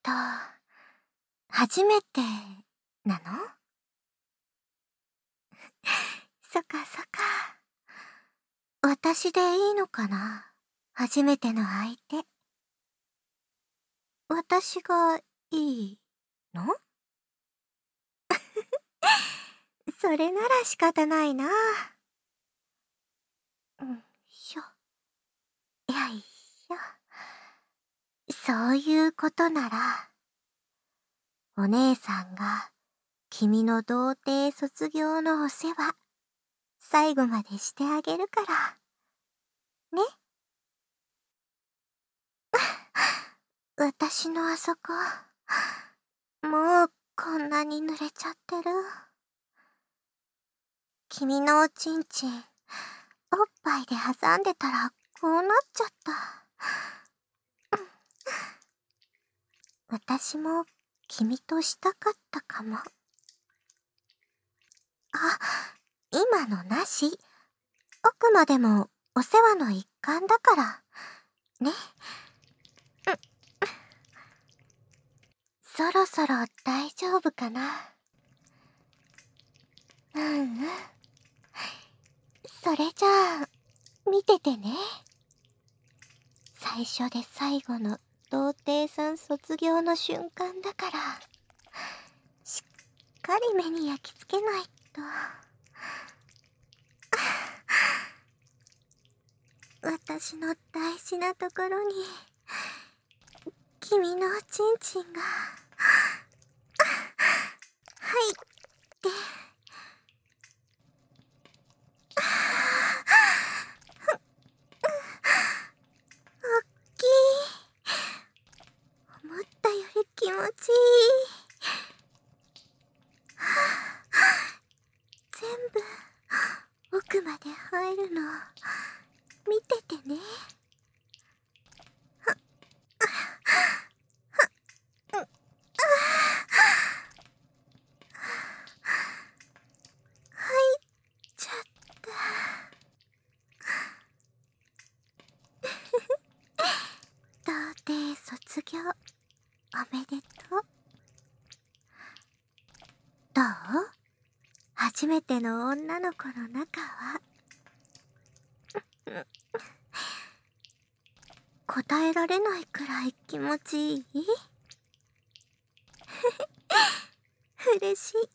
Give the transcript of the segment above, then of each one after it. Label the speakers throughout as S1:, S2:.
S1: 初めてなの？そっかそっか。私でいいのかな？初めての相手。私がいいの？それなら仕方ないな。しょ。よいしょ。そういうことなら、お姉さんが君の童貞卒業のお世話、最後までしてあげるから。ね。私のあそこ、もうこんなに濡れちゃってる。君のおちんちん、おっぱいで挟んでたらこうなっちゃった。私も君としたかったかも。あ、今のなし。あくまでもお世話の一環だから。ね。そろそろ大丈夫かな。それじゃあ、見ててね。最初で最後の童貞さん卒業の瞬間だから、しっかり目に焼き付けないと。私の大事なところに、君のおちんちんが、入って、おっきい。思ったより気持ちいい。全部、奥まで入るの、見ててね。童貞卒業、おめでとう。どう？初めての女の子の中は。答えられないくらい気持ちいい？嬉しい。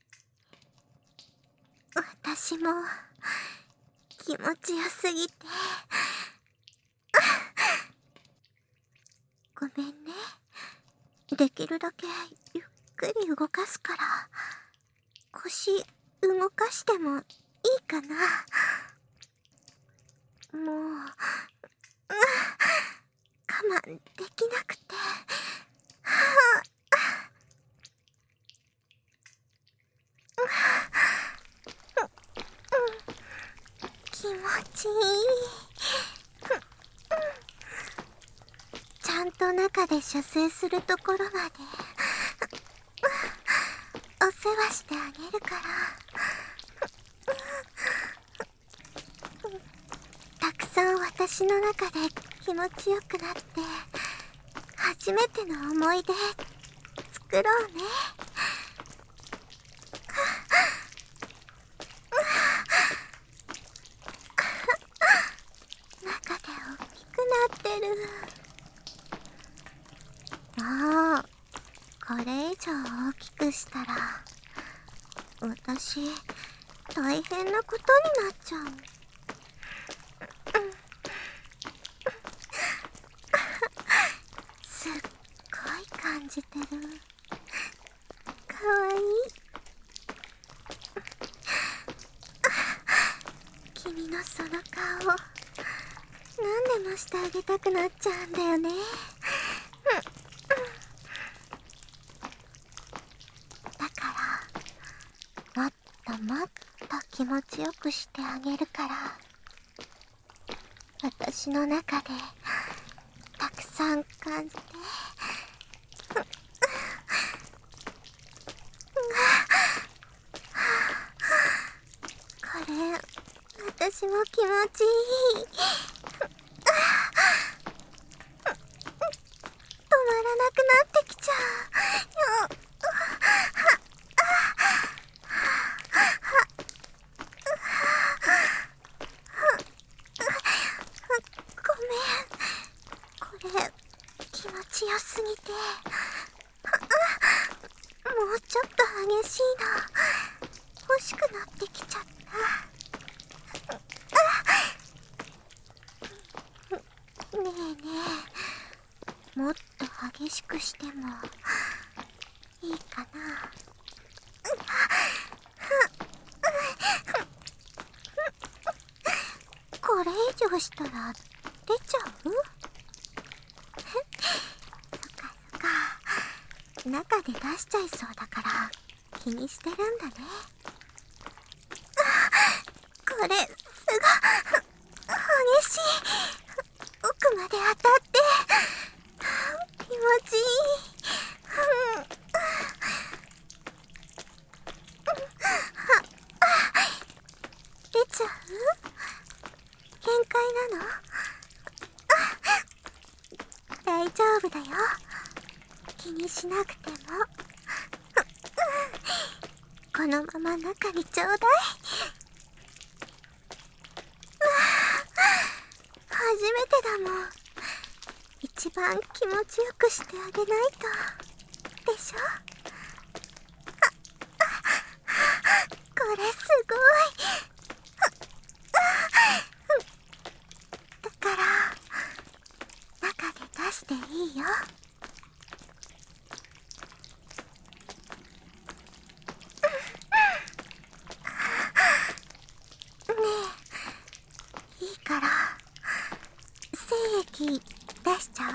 S1: 私も気持ちよすぎて。ごめんね。できるだけゆっくり動かすから、腰動かしてもいいかな。もう、我慢できなくて。気持ちいい。ちゃんと中で射精するところまでお世話してあげるから。たくさん私の中で気持ちよくなって、初めての思い出作ろうね。中で大きくなってる。もうこれ以上大きくしたら、私大変なことになっちゃう。すっごい感じてる。かわいい。君のその顔、何でもしてあげたくなっちゃうんだよね。だからもっともっと気持ちよくしてあげるから、私の中でたくさん感じて。これ私も気持ちいい。止まらなくなってきちゃう。ごめん。これ、気持ちよすぎて。もうちょっと激しいの。欲しくなってきちゃった。ねえねえ、もっと激しくしてもいいかな。これ以上したら出ちゃう？そっかそっか。中で出しちゃいそうだから気にしてるんだね。これすご激しい。奥まで当たって気持ちいい。出ちゃう？限界なの？大丈夫だよ。気にしなくても。このまま中にちょうだい。初めてだもん。一番気持ちよくしてあげないと。でしょ？これすごい。だから中で出していいよ。ねえ、いいから精液出しちゃう？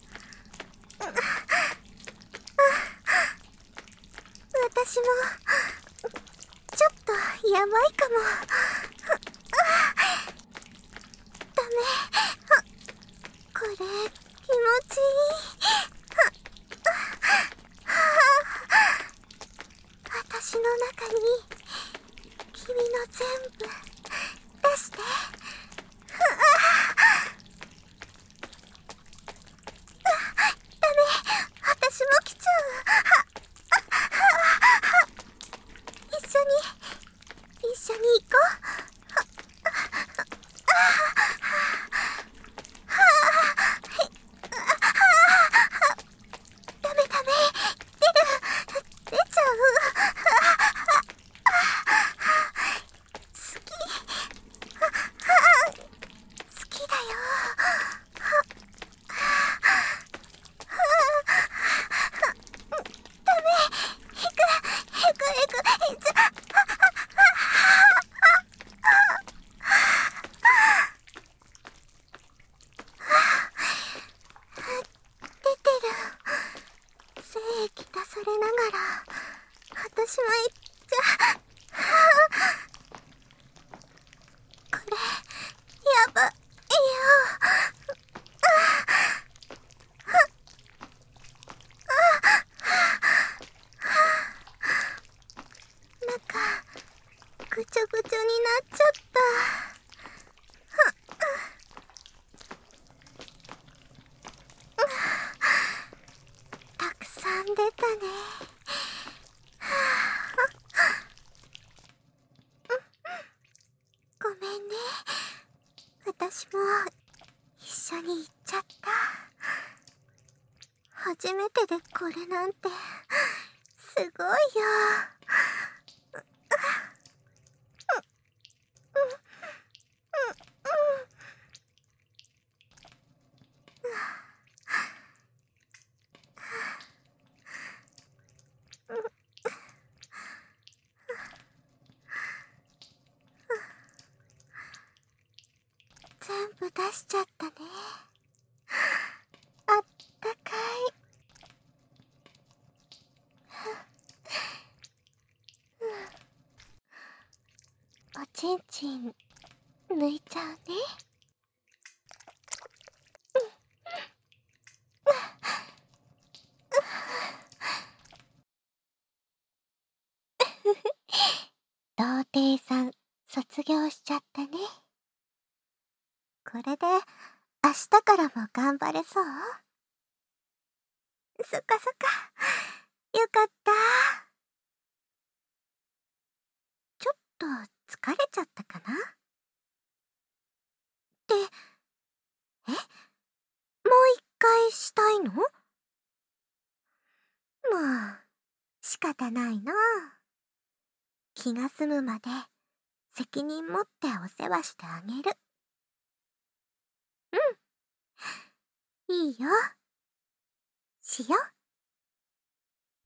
S1: 私もちょっとやばいかも。ダメ。これ気持ちいい。私の中に君の全部出して。ダメ、私も来ちゃう。一緒に行こう。ダメダメ、出ちゃう。好き、好きだよ。ダメ、行く。出てる。精液出されながら私も行っちゃう。これやばいよ。中ぐちょぐちょになっちゃった。たくさん出たね。ごめんね。私も一緒に行っちゃった。初めてでこれなんてすごいよ。全部出しちゃったね。あったかい。おちんちん抜いちゃうね。童貞さん卒業しちゃったね。これで明日からも頑張れそう？ そっかそっか。よかった。ちょっと疲れちゃったかなって、もう一回したいの？もう、仕方ないな。気が済むまで責任持ってお世話してあげる。いいよ。しよう。